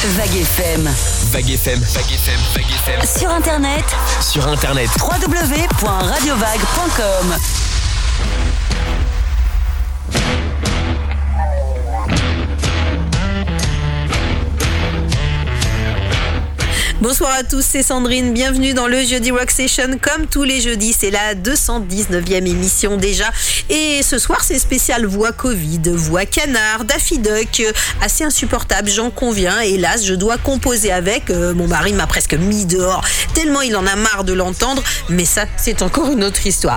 Vague FM. Vague FM, Vague FM, Vague FM. Sur internet. www.radiovague.com. Bonsoir à tous, c'est Sandrine, bienvenue dans le Jeudi Rock Session. Comme tous les jeudis, c'est la 219e émission déjà. Et ce soir, c'est spécial voix Covid, voix canard, Daffy Duck, assez insupportable, j'en conviens. Hélas, je dois composer avec. Mon mari m'a presque mis dehors, tellement il en a marre de l'entendre. Mais ça, c'est encore une autre histoire.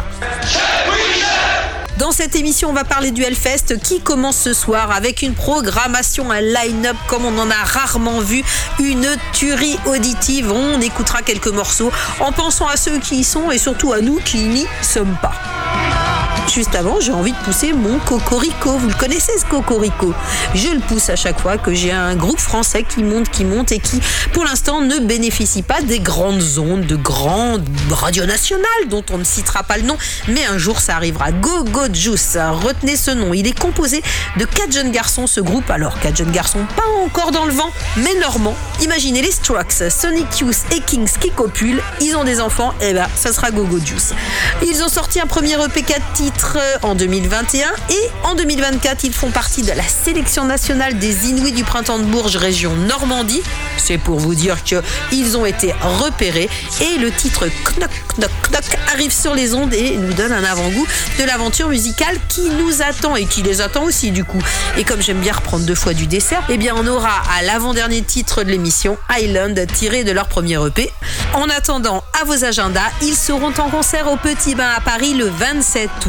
Dans cette émission, on va parler du Hellfest qui commence ce soir avec une programmation, un line-up comme on en a rarement vu, une tuerie auditive. On écoutera quelques morceaux en pensant à ceux qui y sont et surtout à nous qui n'y sommes pas. Juste avant, j'ai envie de pousser mon cocorico. Vous le connaissez, ce cocorico? Je le pousse à chaque fois que j'ai un groupe français qui monte et qui, pour l'instant, ne bénéficie pas des grandes ondes, de grandes radios nationales dont on ne citera pas le nom, mais un jour ça arrivera. Go Go Juice, retenez ce nom. Il est composé de 4 jeunes garçons, ce groupe. Alors, 4 jeunes garçons, pas encore dans le vent, mais normands. Imaginez les Strokes, Sonic Youth et Kings qui copulent. Ils ont des enfants, et ben, ça sera Go Go Juice. Ils ont sorti un premier EP 4 titres en 2021 et en 2024 ils font partie de la sélection nationale des Inuits du Printemps de Bourges région Normandie. C'est pour vous dire qu'ils ont été repérés et le titre Knock Knock Knock arrive sur les ondes et nous donne un avant-goût de l'aventure musicale qui nous attend et qui les attend aussi du coup. Et comme j'aime bien reprendre 2 fois du dessert, eh bien on aura à l'avant-dernier titre de l'émission Island tiré de leur premier EP. En attendant, à vos agendas, ils seront en concert au Petit Bain à Paris le 27 août.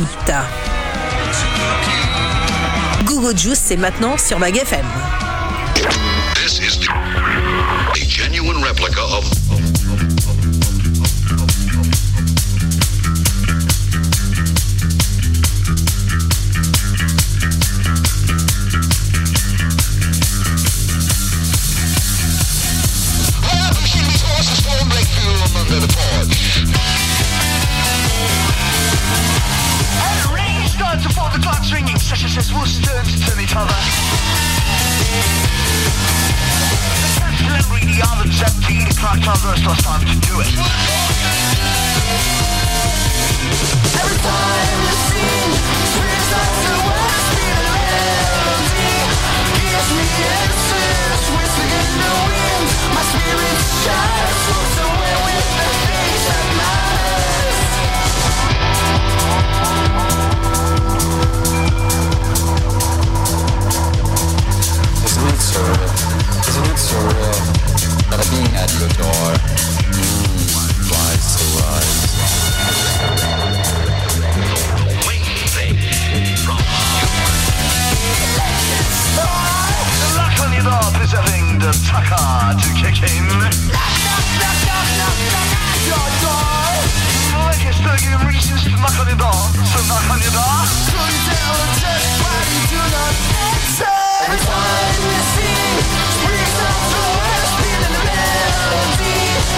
Go Go Juice, c'est maintenant sur Vague FM. This is a genuine replica of before the clock's ringing, Sasha says we'll turn to turn each other. The tenth memory, the oven's empty, the clock tells us last time to do it. Every time you sing, brings us to what's the melody. Gives me answers, whistling in the wind. My spirit shines, floats away with the things that matters. Isn't it surreal that I'm being at your door? Rise to rise. The lock on your door, preserving the tucker to kick in. Knock, knock, knock, knock, knock, knock at your door. Like you're still giving reasons to knock on your door, so knock on your door. Couldn't tell just why you do not answer. Every time you sing, brings us to what's been in the melody.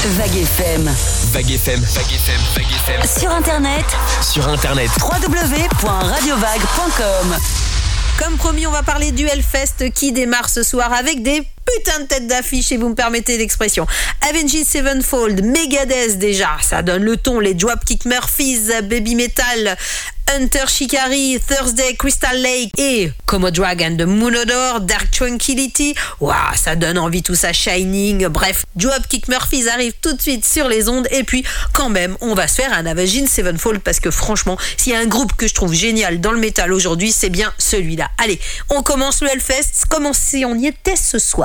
Vague FM. Vague FM, Vague FM, Vague FM. Sur Internet, Sur Internet. www.radiovague.com. Comme promis, on va parler du Hellfest qui démarre ce soir avec des putains de têtes d'affiche, si vous me permettez l'expression. Avenged Sevenfold, Megadeth déjà, ça donne le ton. Les Dropkick Murphys, Baby Metal, Hunter Shikari, Thursday, Crystal Lake et Como Drag and the Moon Odor, Dark Tranquility. Waouh, ça donne envie tout ça, Shining. Bref, Dropkick Murphys arrive tout de suite sur les ondes. Et puis, quand même, on va se faire un Avenged Sevenfold parce que franchement, s'il y a un groupe que je trouve génial dans le métal aujourd'hui, c'est bien celui-là. Allez, on commence le Hellfest comme si on y était ce soir.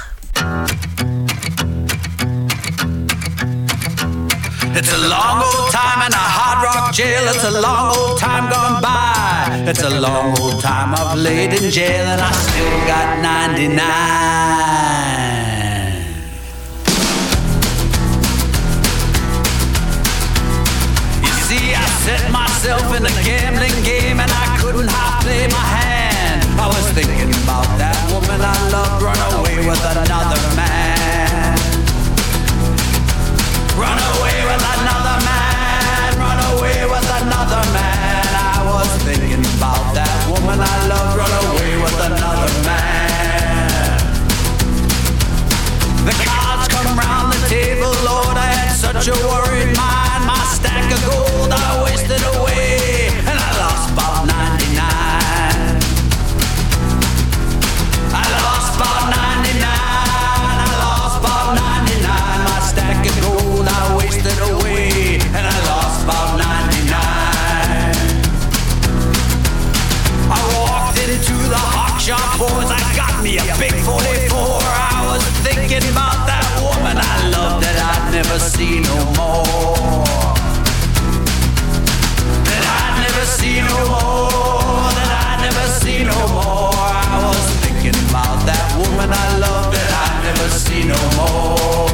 It's a long old time in a hard rock jail. It's a long old time gone by. It's a long old time I've laid in jail and I still got 99. You see, I set myself in a gambling game and I couldn't half play my hand. I was thinking about that woman I loved run away with another man. Run away with another man, run away with another man. I was thinking about that woman I loved, run away with another man. The cards come round the table, Lord, I had such a worried mind. My stack of gold I wasted away, and I lost about 99. I lost about 99, I lost about 99. My stack of gold I wasted away, and I lost about 99. I walked into the hawk shop, boys, I got me a big 44. I was thinking about that woman I loved that I'd never see no more. That I'd never see no more, that I'd never see no more. I was thinking about that woman I loved that I'd never see no more.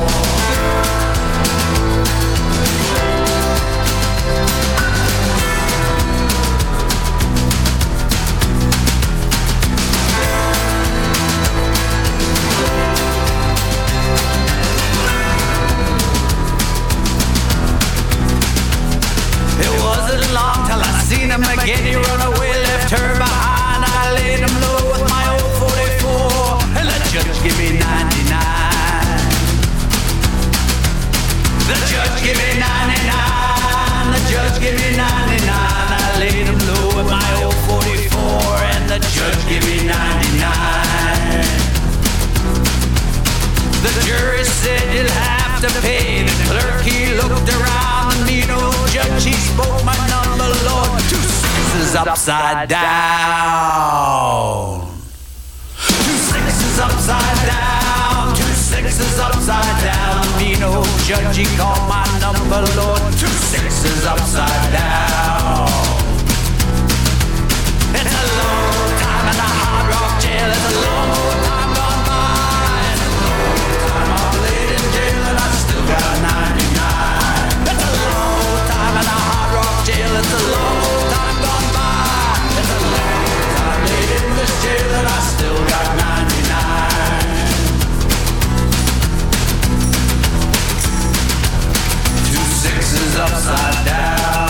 It wasn't long till I seen him again. He run away, left her behind. I laid him low with my old 44, and the judge give me 99. The judge give me 99. The judge give me 99. I laid him low with my old 44, and the judge give me 99. The jury said you'll have to pay. The clerk, he looked around. The mean old judge, he spoke my number, Lord. 2 6s upside down. 2 6s upside down. 2 6s upside down. The mean old judge, he called my number, Lord. 2 6s upside down. It's a long time in a hard rock jail. It's a long old time gone by. It's a long old time I've laid in jail and I still got 99. It's a long old time in a hard rock jail. It's a long old time gone by. It's a long old time laid in this jail and I still got 99. 2 6s upside down.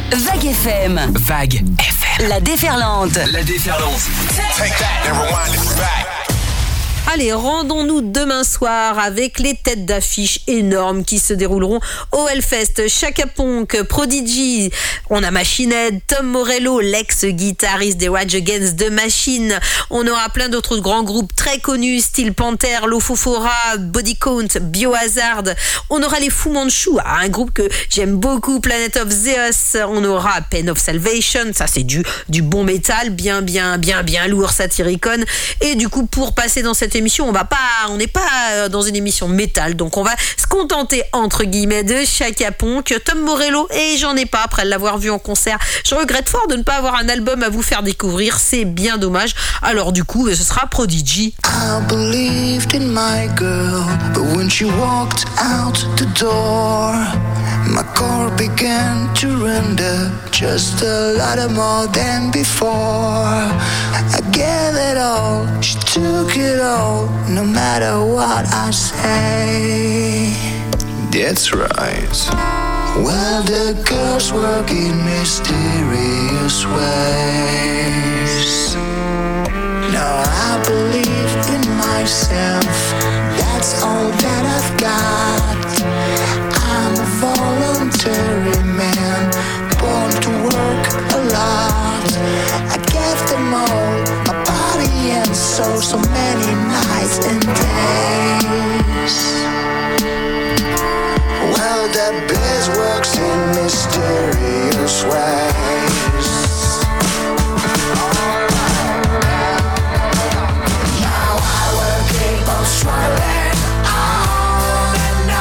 Vague FM. Vague FM. La déferlante. La déferlante. Take that and rewind it back. Allez, rendons-nous demain soir avec les têtes d'affiche énormes qui se dérouleront au Hellfest. Chaka Ponk, Prodigy, on a Machine Head, Tom Morello, l'ex-guitariste des Rage Against the Machine. On aura plein d'autres grands groupes très connus, style Panther, Lofofora, Body Count, Biohazard. On aura les Fu Manchu, un groupe que j'aime beaucoup, Planet of Zeus. On aura Pain of Salvation, ça c'est du bon métal, bien lourd, Satyricon. Et du coup, pour passer dans cette émission, on n'est pas dans une émission métal, donc on va se contenter entre guillemets de Chaka Ponk, Tom Morello, et j'en ai pas après l'avoir vu en concert. Je regrette fort de ne pas avoir un album à vous faire découvrir, c'est bien dommage. Alors du coup, ce sera Prodigy. I believed in my girl, but when she walked out the door, my car began to render just a lot more than before. I gave it all, she took it all, no matter what I say. That's right. Well, the girls work in mysterious ways. Now I believe in myself, that's all that I've got. I'm a voluntary man, born to work a lot. I gave them all, my body and soul, so many nights and days. Well, the biz works in mysterious ways. Now I will keep on struggling on and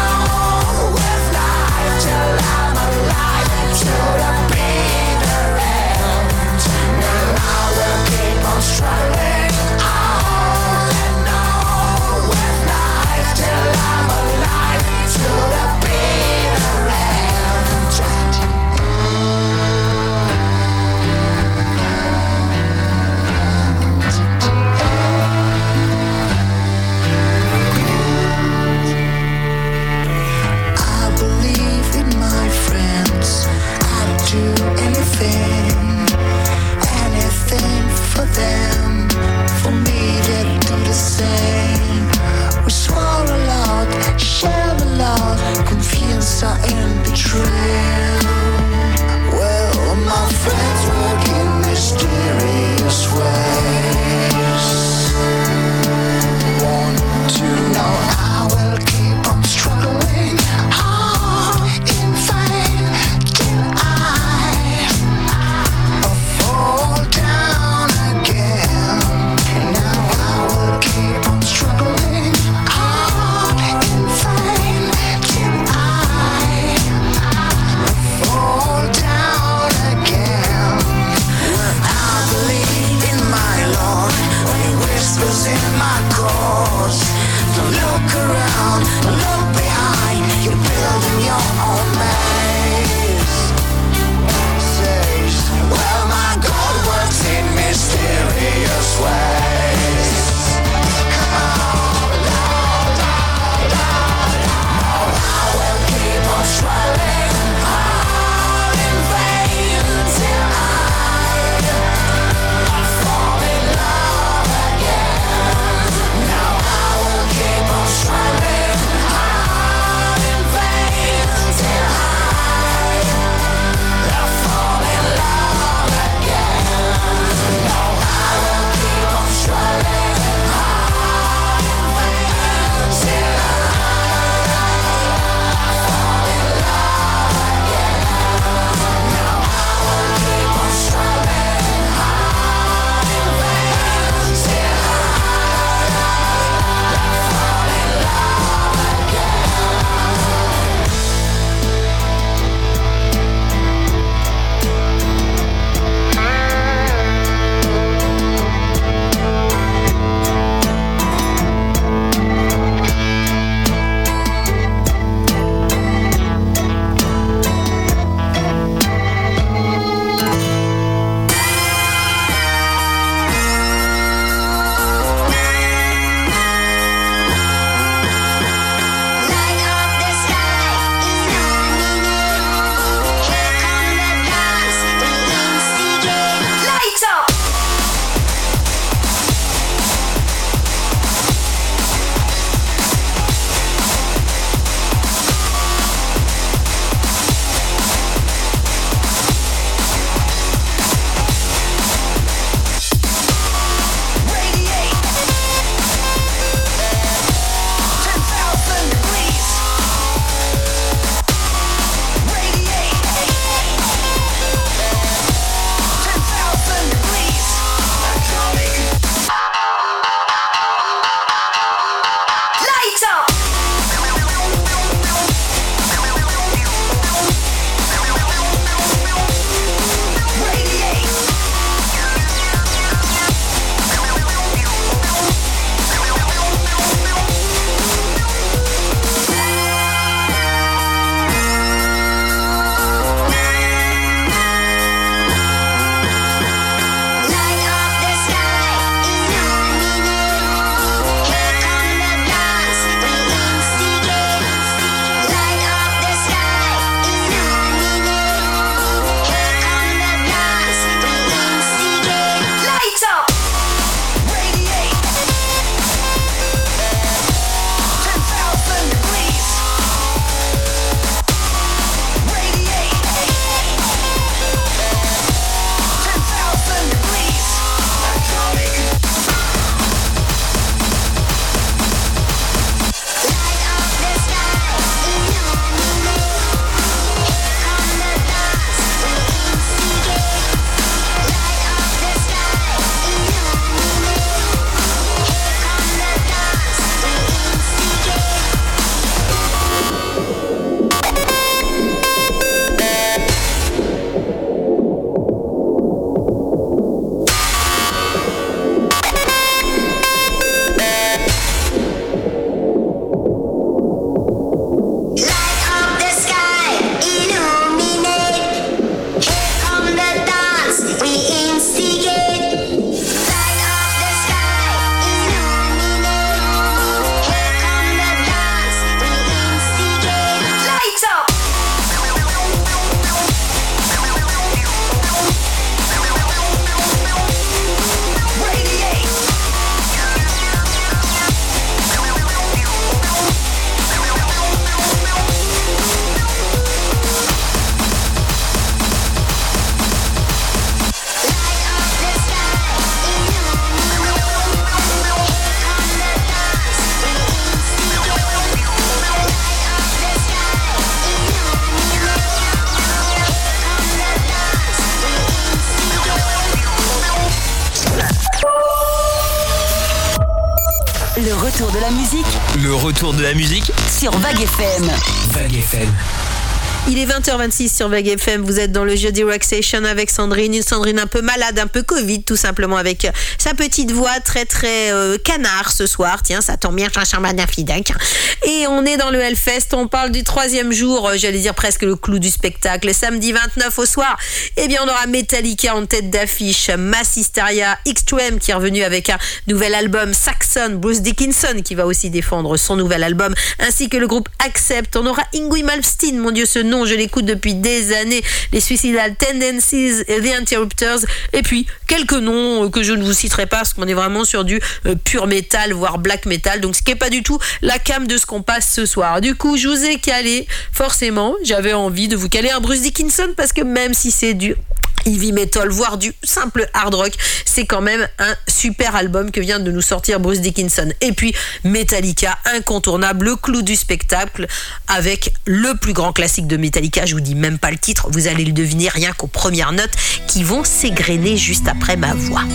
Le retour de la musique Le retour de la musique sur Vague FM. Vague FM. Il est 20h26 sur Vague FM. Vous êtes dans le Jeudi Rock Station avec Sandrine. Une Sandrine un peu malade, un peu Covid, tout simplement, avec sa petite voix très canard ce soir. Tiens, ça tombe bien, et on est dans le Hellfest. On parle du 3e jour, j'allais dire presque le clou du spectacle. Samedi 29 au soir, eh bien, on aura Metallica en tête d'affiche, Mass Hysteria, X2M qui est revenu avec un nouvel album, Saxon, Bruce Dickinson qui va aussi défendre son nouvel album, ainsi que le groupe Accept. On aura Yngwie Malmsteen, mon Dieu, ce nom, je l'écoute depuis des années, les Suicidal Tendencies et The Interrupters, et puis quelques noms que je ne vous citerai pas parce qu'on est vraiment sur du pur métal, voire black metal, donc ce qui n'est pas du tout la came de ce qu'on passe ce soir. Du coup, je vous ai calé, forcément, j'avais envie de vous caler un Bruce Dickinson parce que même si c'est du heavy metal, voire du simple hard rock, c'est quand même un super album que vient de nous sortir Bruce Dickinson. Et puis Metallica, incontournable, le clou du spectacle, avec le plus grand classique de Metallica. Je vous dis même pas le titre, vous allez le deviner rien qu'aux premières notes qui vont s'égrener juste après ma voix.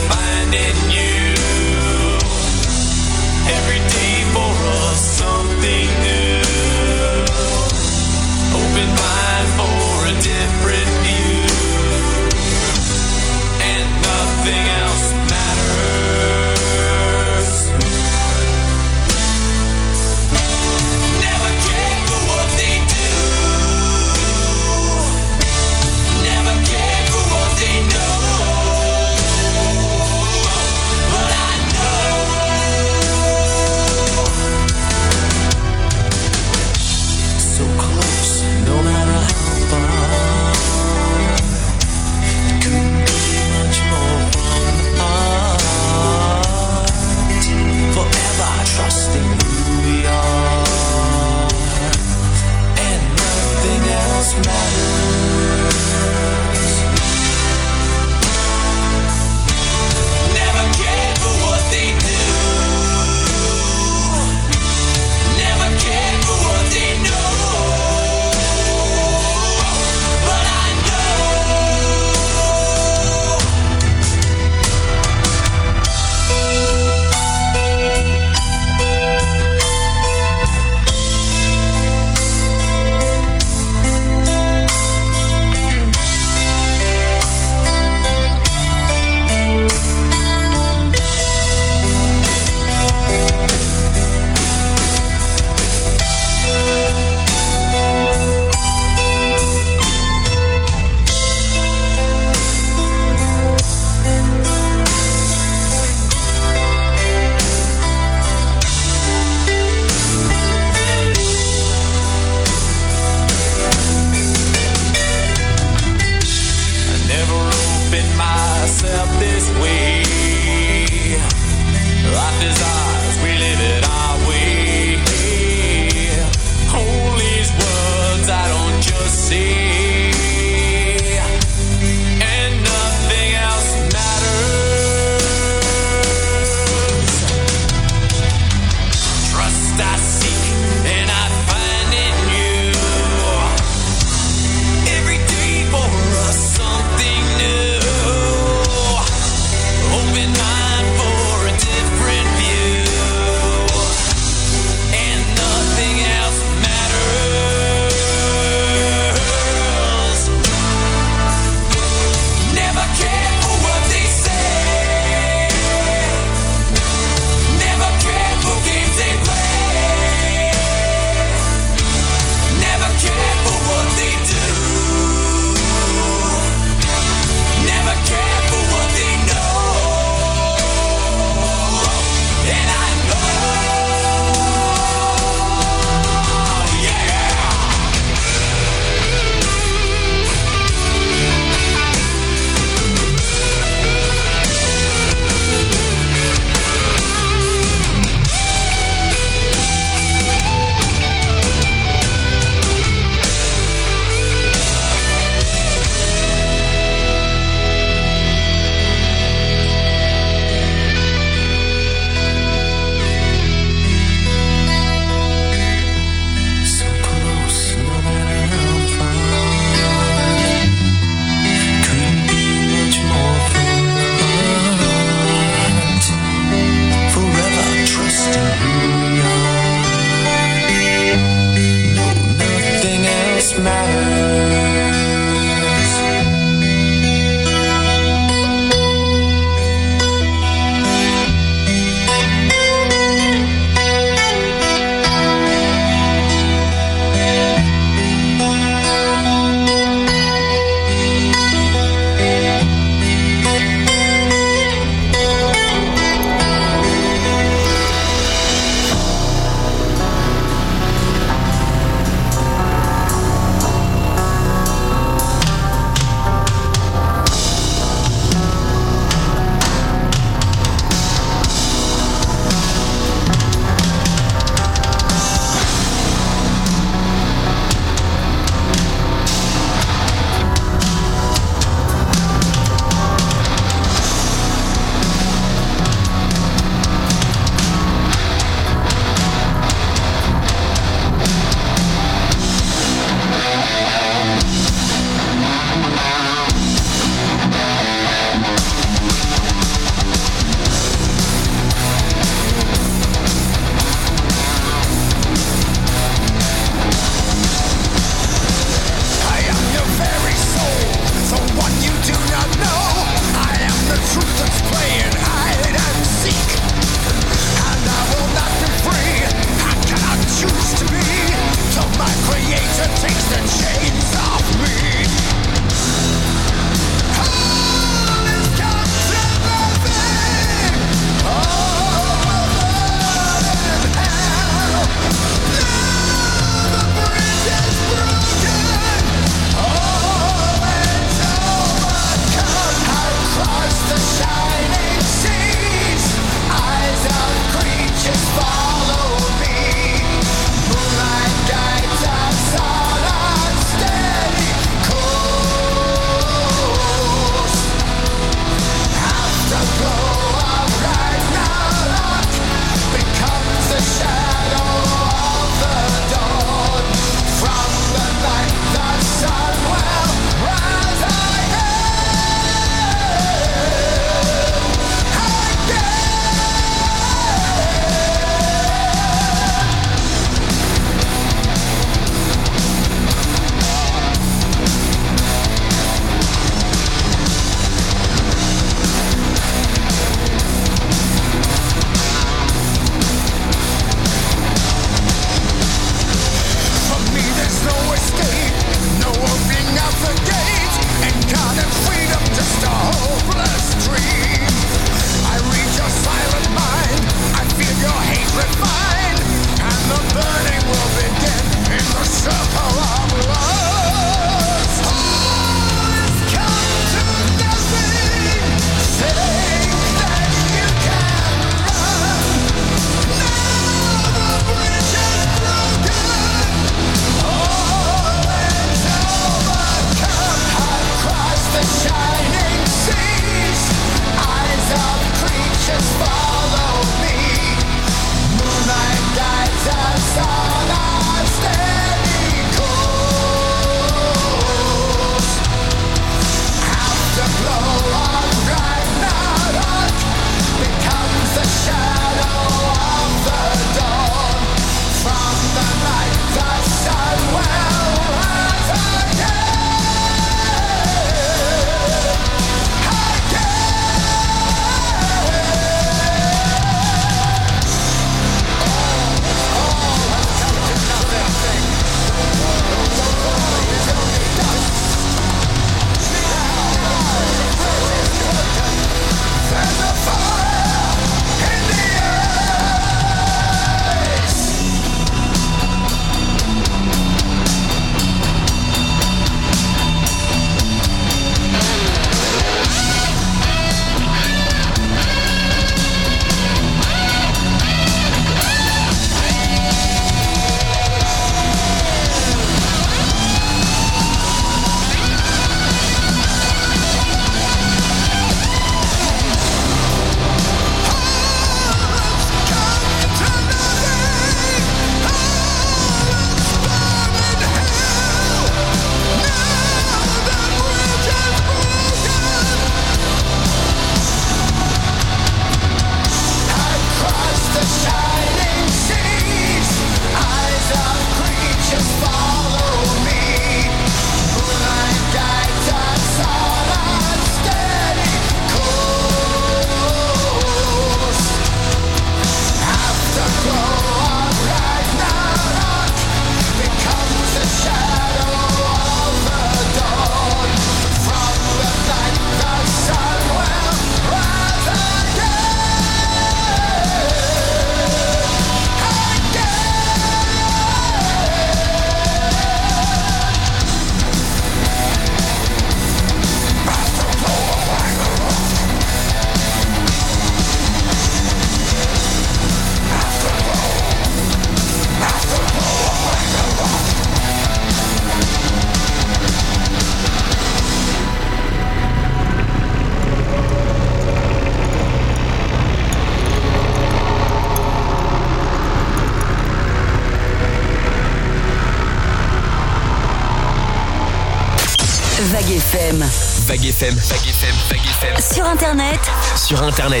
FM. Vague FM, Vague FM, Vague FM. Sur internet, Sur internet,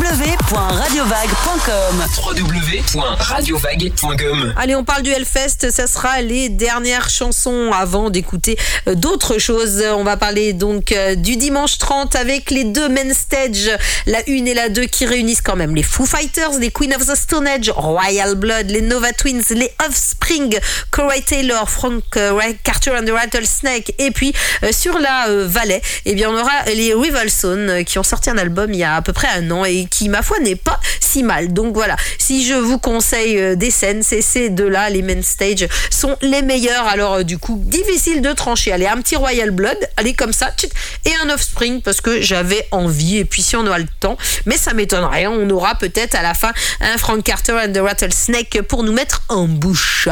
www.radiovague.com. www.radiovague.com. Allez, on parle du Hellfest, ça sera les dernières chansons avant d'écouter d'autres choses. On va parler donc du dimanche 30 avec les deux main stage, la 1 et la 2 qui réunissent quand même les Foo Fighters, les Queen of the Stone Age, Royal Blood, les Nova Twins, les Offspring, Corey Taylor, Frank Carter and the Rattlesnake, et puis sur la Valais, eh bien on aura les Rivalson qui ont sorti un album il y a à peu près un an et qui, ma foi, n'est pas si mal. Donc voilà, si je vous conseille des scènes, c'est ces deux-là, les main stage sont les meilleurs. Alors du coup, difficile de trancher. Allez, un petit Royal Blood, allez comme ça, et un Offspring parce que j'avais envie, et puis si on a le temps, mais ça m'étonnerait, on aura peut-être à la fin un Frank Carter and the Rattlesnake pour nous mettre en bouche.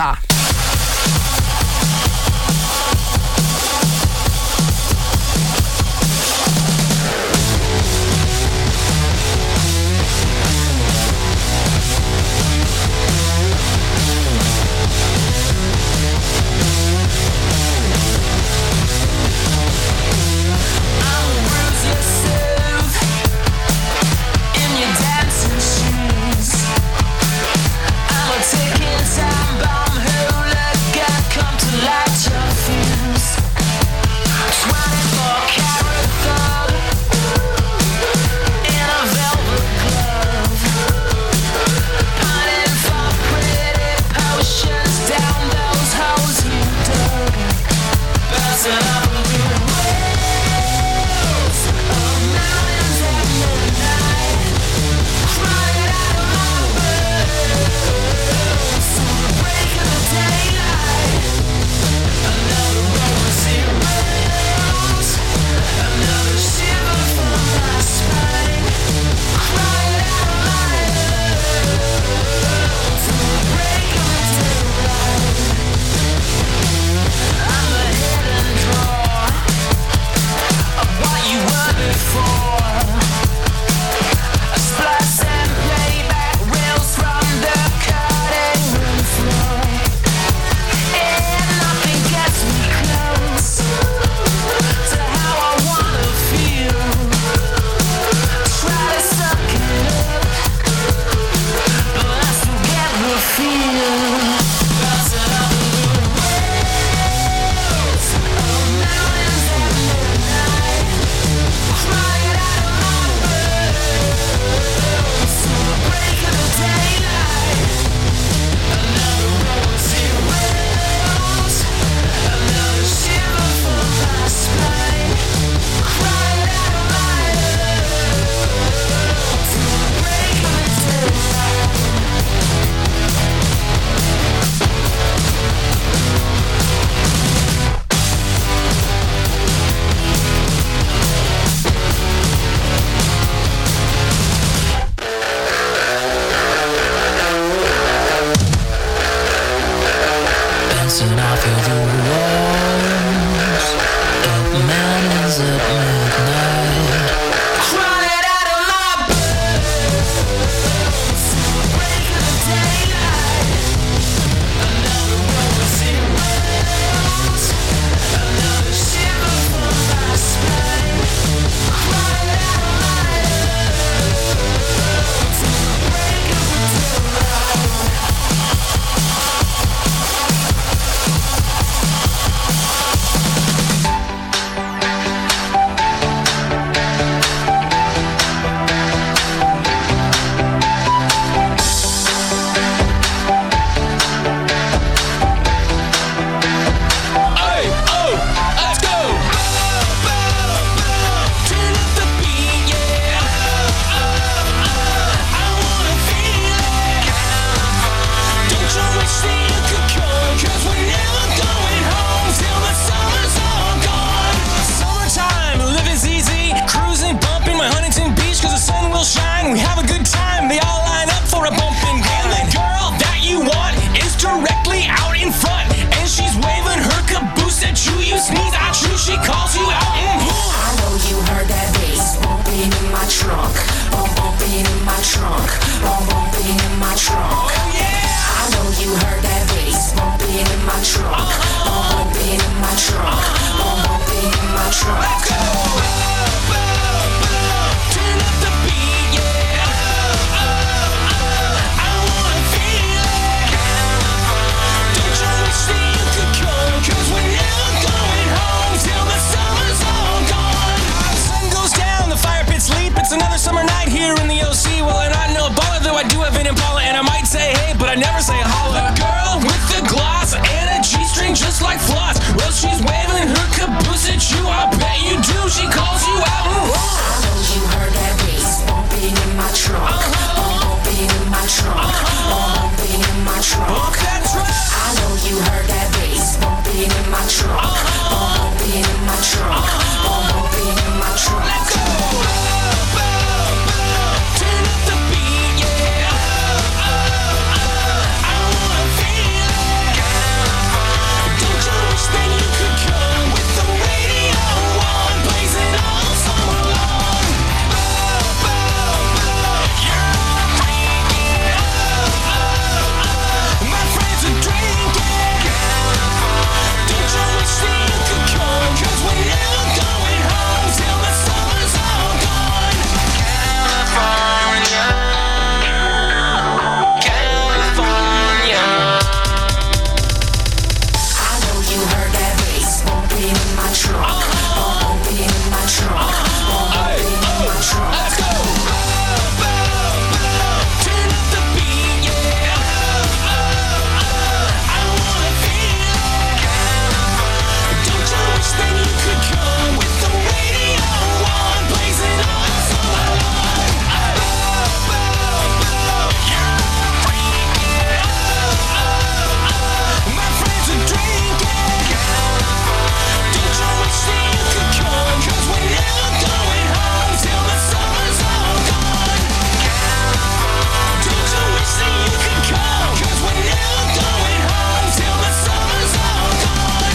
trunk, bumping in my trunk. Oh yeah. I know you heard that bass bumping in my trunk, bumping in my trunk, bumping in my trunk. Let's go. Turn up the beat, yeah. I wanna feel it. Don't you wish that you could come? 'Cause we're never going home till the summer's all gone. The sun goes down, the fire pits leap. It's another summer night here in the OC. Well, I'm not no baller, though I do have an Impala, and I might say hey, but I never say holla. The girl with the gloss and a G-string just like floss. Well, she's waving her caboose at you. I bet you do. She calls you out. I know you heard that bass bumping in my trunk, bumping in my trunk, bumping in my trunk. I know you heard that bass bumping in my trunk, bumping in my trunk, bumping in my trunk. Let's go. Turn up the beat, yeah. I wanna feel it. Don't you wish that you could come with the radio on, blazing all summer long? You're freaking. My friends are drinking. Don't you wish that you could come? 'Cause we're never going home till the summer's all gone. California, California. I know you heard that bass bumping in my trunk, bumping in my trunk, bumping in my trunk. Let's go. Turn up the beat, yeah. I wanna feel it. Don't you wish that you could come with the radio on, blazing all summer long? You're freaking. My friends are drinking. Don't you wish that you could come? 'Cause we're never going home till the summer's all gone. Don't you wish that you could come? 'Cause we're never going home till the summer's all gone.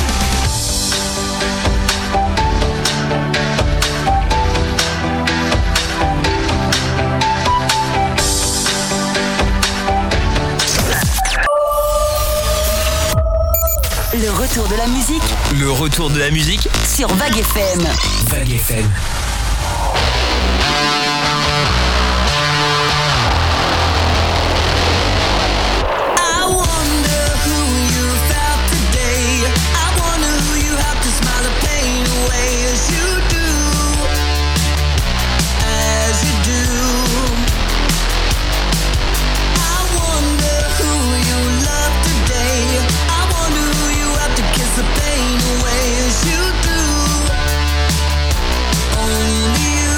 Le retour de la musique Le retour de la musique. sur Vague FM. Vague FM. I wonder who you felt today. I wonder who you have to smile the pain away as you do, as you do. I wonder who you love today. I wonder who you have to kiss the pain away as you do. Only you.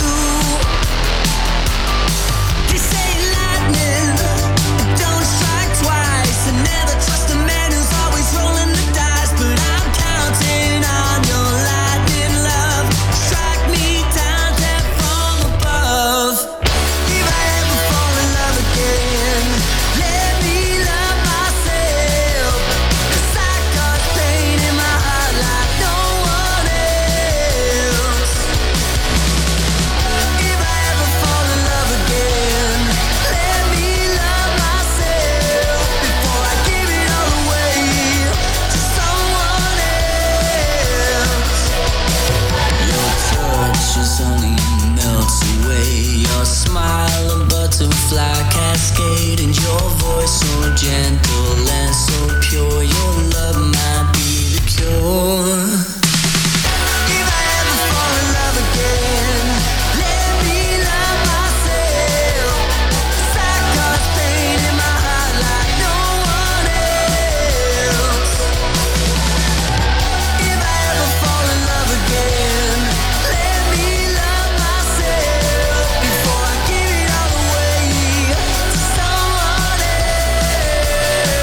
They say lightning don't strike twice, and never trust a man who's always rolling the dice. But I'm counting on your lightning love. Strike me down there from above. If I ever fall in love again, let me love myself. 'Cause I got pain in my heart like no one else. If I ever fall in love again, let me love myself before I give it all away to someone else. Your touch is only melts away. Your smile a butterfly cascade, and your voice so gentle and so pure. Your love might be the cure. If I ever fall in love again, let me love myself. 'Cause I got pain in my heart like no one else. If I ever fall in love again, let me love myself before I give it all away to someone else.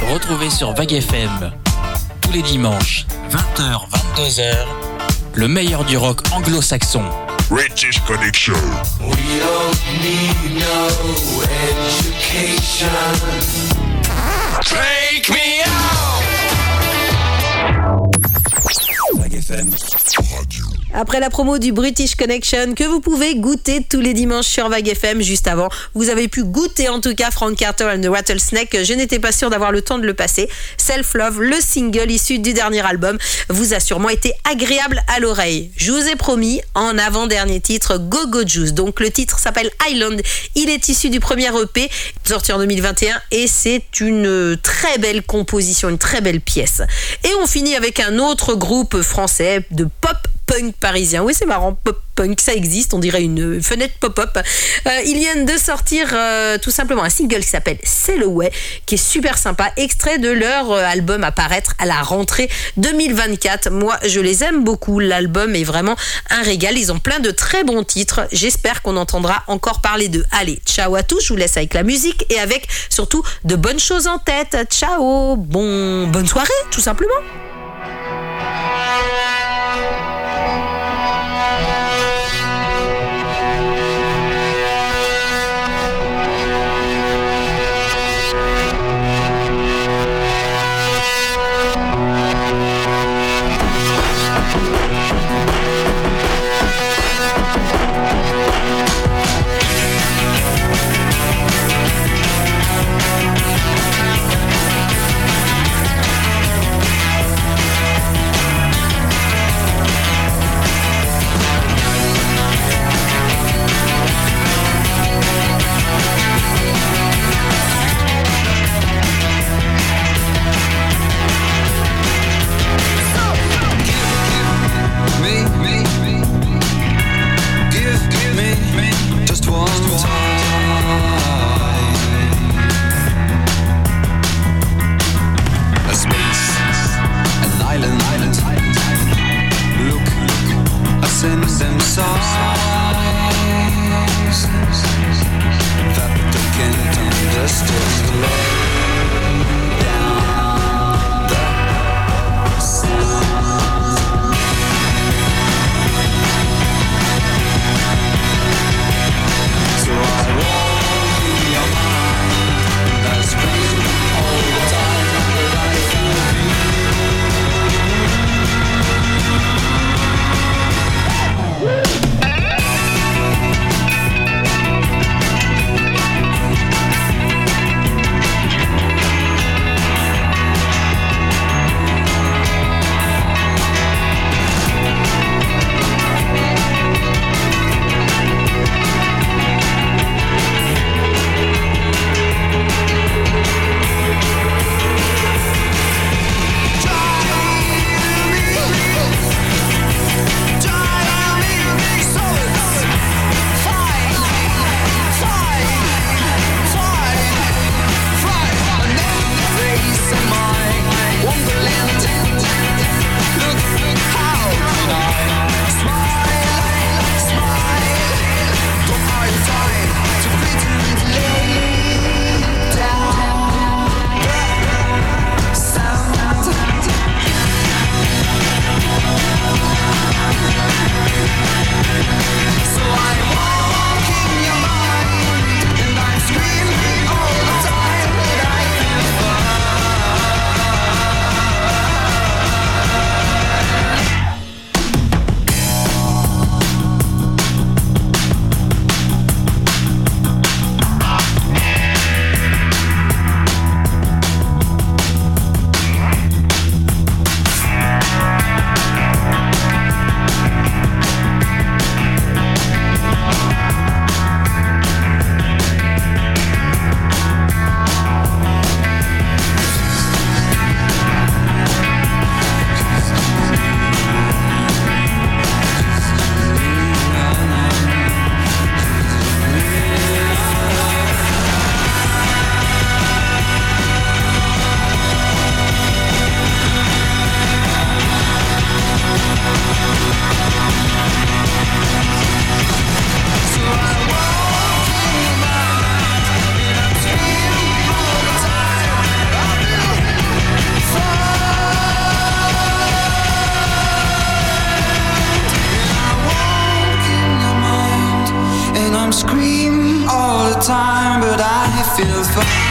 Retrouvez sur Vague FM tous les dimanches 20h 22h le meilleur du rock anglo-saxon. British Connection. We don't need no education. Take me out. Vague FM. Après la promo du British Connection que vous pouvez goûter tous les dimanches sur Vague FM, juste avant, vous avez pu goûter en tout cas Frank Carter and the Rattlesnake. Je n'étais pas sûre d'avoir le temps de le passer. Self Love, le single issu du dernier album, vous a sûrement été agréable à l'oreille. Je vous ai promis en avant-dernier titre Go Go Juice. Donc le titre s'appelle Island. Il est issu du premier EP sorti en 2021 et c'est une très belle composition, une très belle pièce. Et on finit avec un autre groupe français de pop punk parisien. Oui, c'est marrant, pop punk, ça existe, on dirait une fenêtre pop-up. Ils viennent de sortir tout simplement un single qui s'appelle Sail Away, qui est super sympa, extrait de leur album à paraître à la rentrée 2024. Moi, je les aime beaucoup, l'album est vraiment un régal, ils ont plein de très bons titres, j'espère qu'on entendra encore parler d'eux. Allez, ciao à tous, je vous laisse avec la musique et avec surtout de bonnes choses en tête. Ciao, bonne soirée, tout simplement. feels fine.